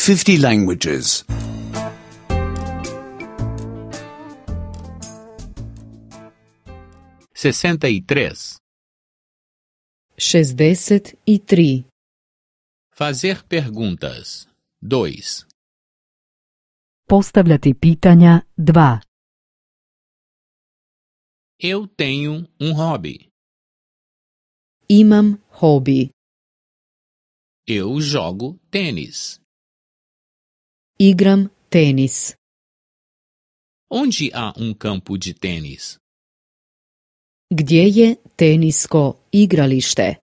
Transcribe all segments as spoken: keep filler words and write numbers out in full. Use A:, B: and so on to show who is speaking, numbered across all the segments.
A: fifty languages.
B: sessenta e três.
C: šezdeset i tri.
B: Fazer perguntas. dois.
C: Postavljati pitanja dva.
B: Eu tenho um hobby.
C: Imam hobi.
B: Eu jogo tênis.
C: Igram tenis.
B: Onde há um campo de tênis?
C: Gdje je tenisko igralište?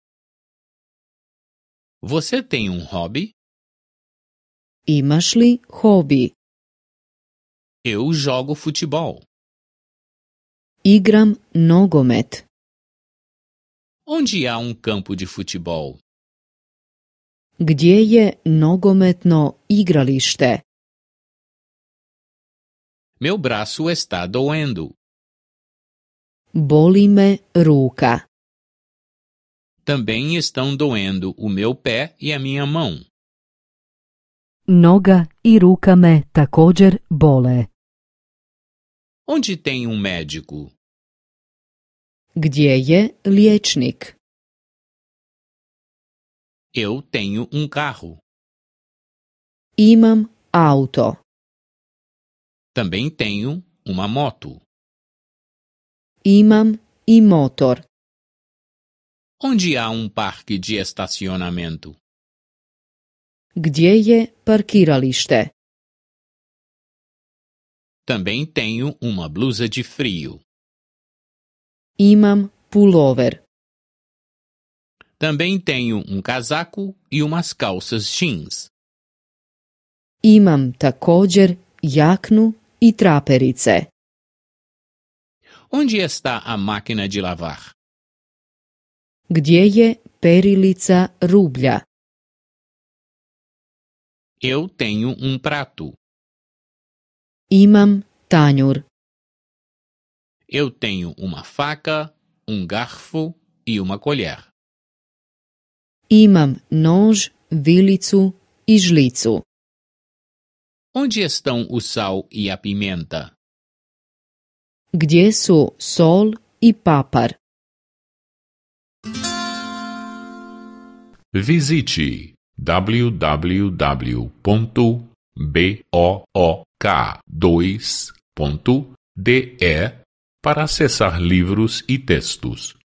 B: Você tem um hobby?
C: Imaš li hobi?
B: Eu jogo futebol.
C: Igram nogomet.
B: Onde há um campo de futebol?
C: Gdje je nogometno igralište?
B: Meu braço está doendo.
C: Boli me ruka.
B: Também estão doendo o meu pé e a minha mão.
C: Noga i ruka me također bole.
B: Onde tem um médico?
C: Gdje je liječnik?
B: Eu tenho um carro.
C: Imam auto.
B: Também tenho uma moto.
C: Imam i motor.
B: Onde há um parque de estacionamento?
C: Gdje je parkiralište?
B: Também tenho uma blusa de frio.
C: Imam pulover.
B: Também tenho um casaco e umas calças jeans.
C: Imam također jaknu i traperice.
B: Onde está a máquina de lavar?
C: Gdje je perilica rublja?
B: Eu tenho um prato.
C: Imam tanjur.
B: Eu tenho uma faca, um garfo e uma colher.
C: Imam nož, vilicu i žlicu.
B: Onde estão o sal e a pimenta?
C: Gdje su sol i papar?
D: Visite w w w ponto book dois ponto d e para acessar livros e textos.